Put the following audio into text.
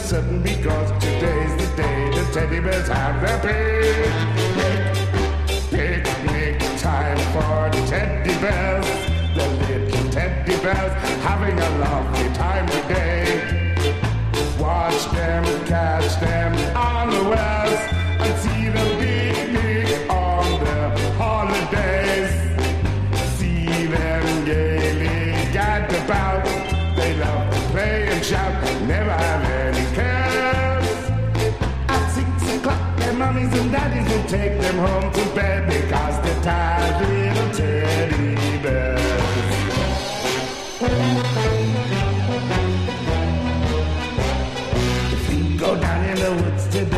certain because today's the day the teddy bears have their picnic time for teddy bears. The little teddy bears having a lovely time today. Watch them, catch them unawares, and see the picnic on the holidays. See them gaily gad about. They love to play and shout, never have any cares. At 6 o'clock, their mummies and daddies will take them home to bed because they're tired little teddy bears. If you go down in the woods today,